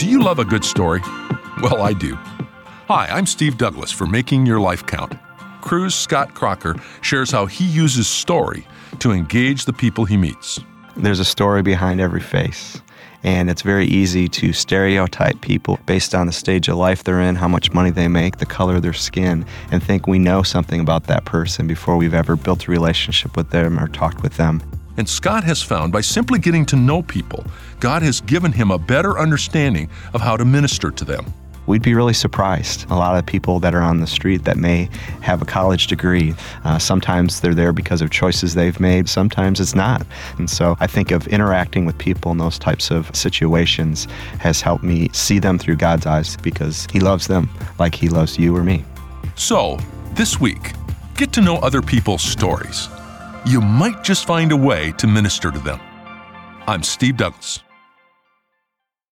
Do you love a good story? Well, I do. Hi, I'm Steve Douglas for Making Your Life Count. Cruz Scott Crocker shares how he uses story to engage the people he meets. There's a story behind every face, and it's very easy to stereotype people based on the stage of life they're in, how much money they make, the color of their skin, and think we know something about that person before we've ever built a relationship with them or talked with them. And Scott has found by simply getting to know people, God has given him a better understanding of how to minister to them. We'd be really surprised. A lot of people that are on the street that may have a college degree, sometimes they're there because of choices they've made, sometimes it's not. And so I think of interacting with people in those types of situations has helped me see them through God's eyes because He loves them like He loves you or me. So, this week, get to know other people's stories. You might just find a way to minister to them. I'm Steve Douglas.